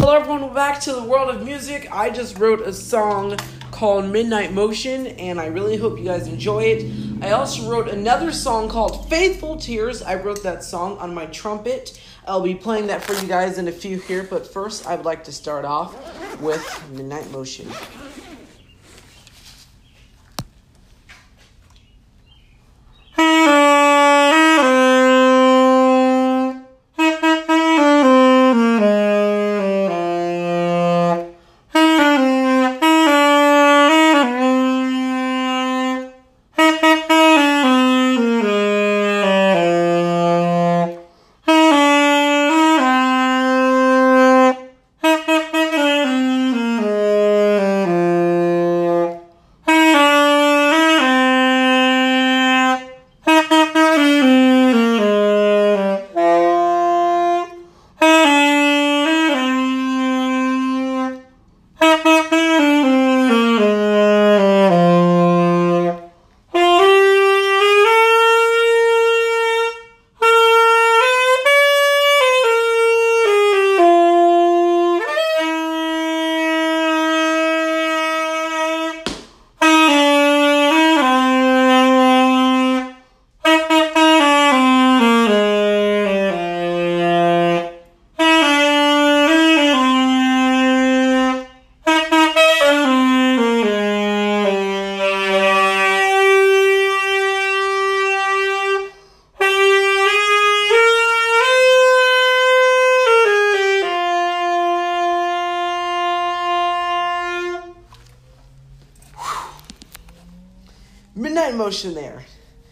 Hello everyone, back to the world of music. I just wrote a song called Midnight Motion, and I really hope you guys enjoy it. I also wrote another song called Faithful Tears. I wrote that song on my trumpet. I'll be playing that for you guys in a few here, but first I would like to start off with Midnight Motion. Midnight Motion there.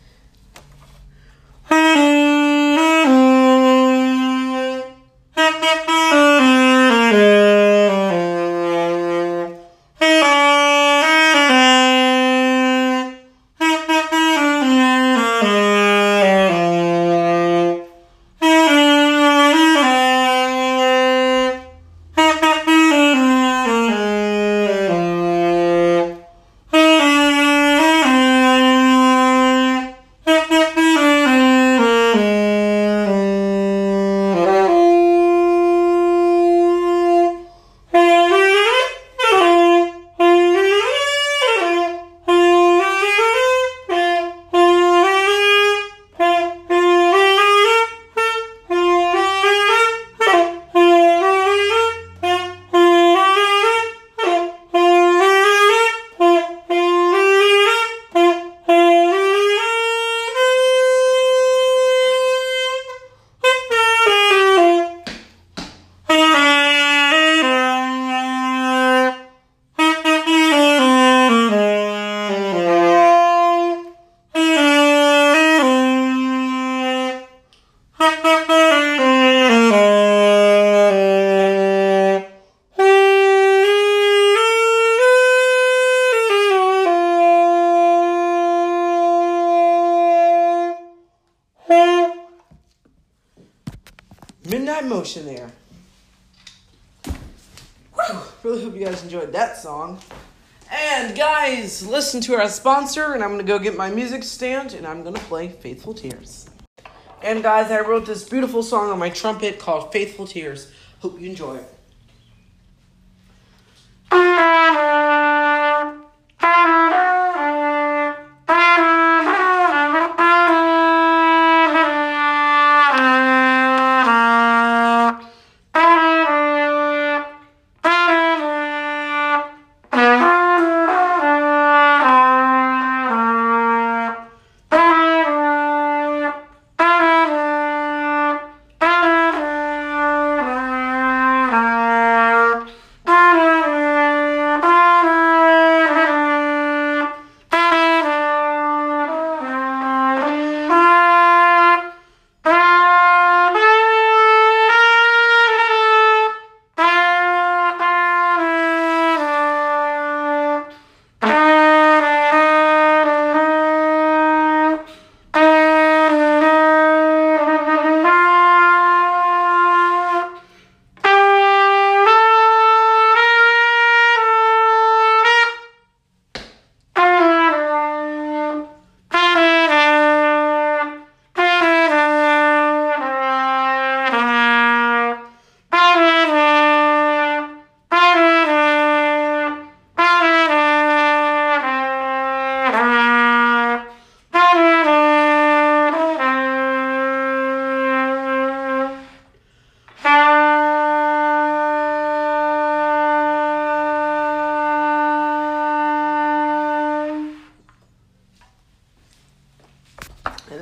Midnight Motion there. Whew, really hope you guys enjoyed that song. And guys, listen to our sponsor, and I'm going to go get my music stand, and I'm going to play Faithful Tears. And guys, I wrote this beautiful song on my trumpet called Faithful Tears. Hope you enjoy it.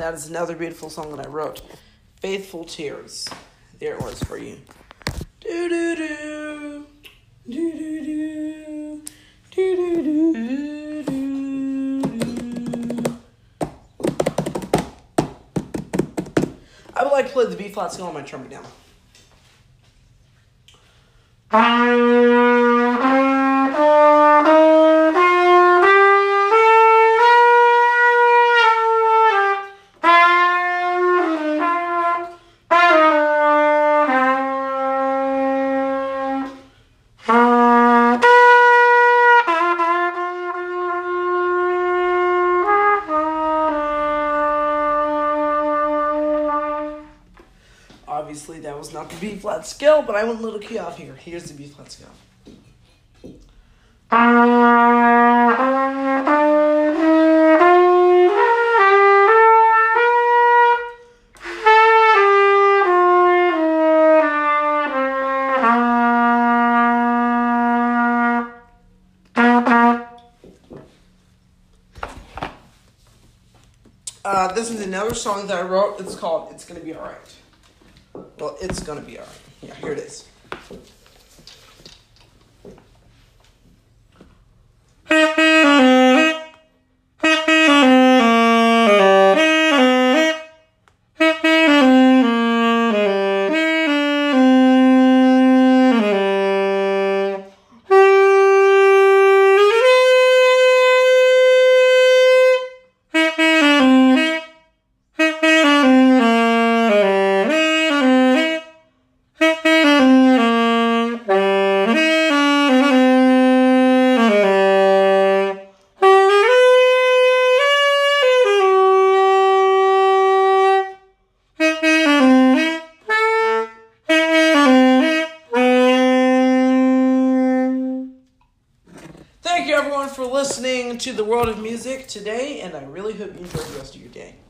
that is another beautiful song that I wrote. Faithful Tears. There it was for you. Do do do. Do do do. Do do do. Do. I would like to play the B flat scale on my trumpet now. Obviously, that was not the B flat scale, but I went a little key off here. Here's the B flat scale. This is another song that I wrote. It's called It's Gonna Be Alright. Well, it's gonna be alright. Yeah, here it is. Thank you everyone for listening to the World of Music today, and I really hope you enjoy the rest of your day.